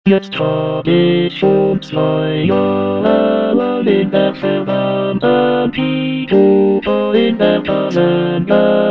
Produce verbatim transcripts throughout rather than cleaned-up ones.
Jetzt hab ich schon zwei Jahre in der verdammten Pitupa in der Taschen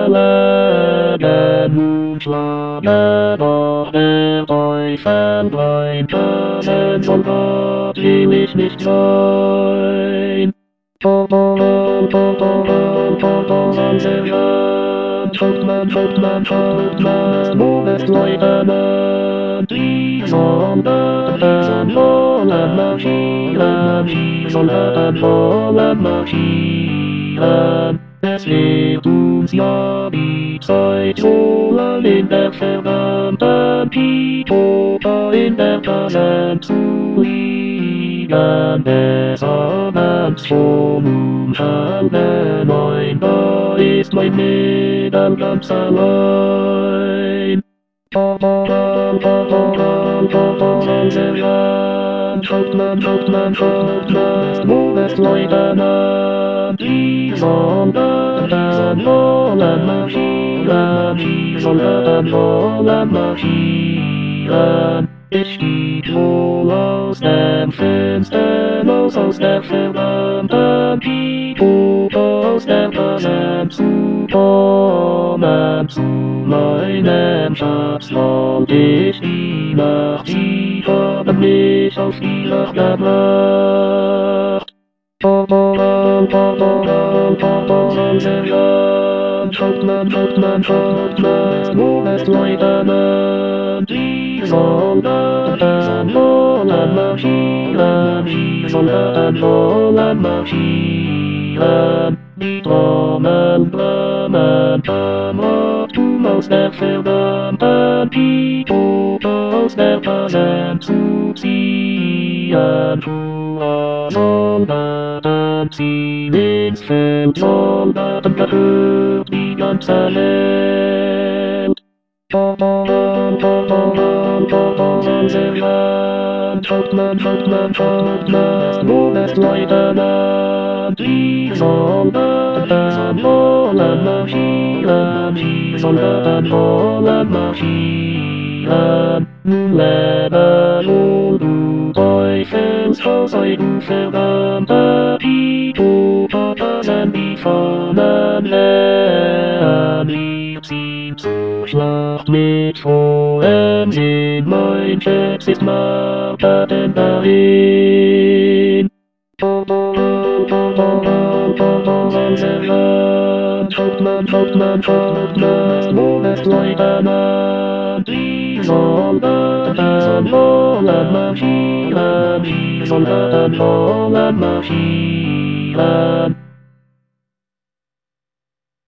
gelegen. Nun schlage doch der Teufel mein Taschensoldat will ich nicht sein. Popolan, Popolan, Popolan, Sergeant, Hauptmann, Hauptmann, Hauptmann, Oberstleutnant, die Soldaten, die sollen marschieren, die Soldaten wollen marschieren. Es wird uns ja die Zeit so lang in der verdammten Pitupa in der Tasche zu liegen, bis abends schon um halbe neun, da ist mein Mädel ganz allein. Popolan, Popolan, Popolan, Sergeant, Hauptmann, Hauptmann, Hauptmann, Oberstleutnant, die Soldaten wollen marschieren, die Soldaten wollen marschieren. Ich stieg wohl aus dem Fenster, los aus der verdammten Pitupa, aus der Tasche zu kommen, zu meinem Schatz wollt ich die Nacht, sie haben mich auf die Nacht gebracht. Popolan, Popolan, Popolan, Sergeant, Hauptmann, Hauptmann, Hauptmann, Oberstleutnant, die Soldaten wollen marschieren, die Soldaten wollen marschieren. Die Trommeln brummen, Kameratum aus der verdammten Pitupa, aus der Tasche zu ziehen. Hurra, Soldaten ziehen ins Feld, Soldaten gehört die ganze Welt. Popolan, Popolan, Popolan, Sergeant, Hauptmann, Hauptmann, Hauptmann, Oberstleutnant, die Soldaten wollen marschieren, die Soldaten wollen marschieren. Nun lebe wohl, du Teufelshaus, ey du verdammte Pitupa, Taschen die Fahnen leeren, wir ziehen zur Schlacht mit frohem Sinn, mein Schätz ist Martaten dahin. Popolan, Popolan, Popolan, Sergeant, Hauptmann, Hauptmann, Hauptmann, Oberstleutnant, die Soldaten wollen marschieren, die Soldaten wollen marschieren.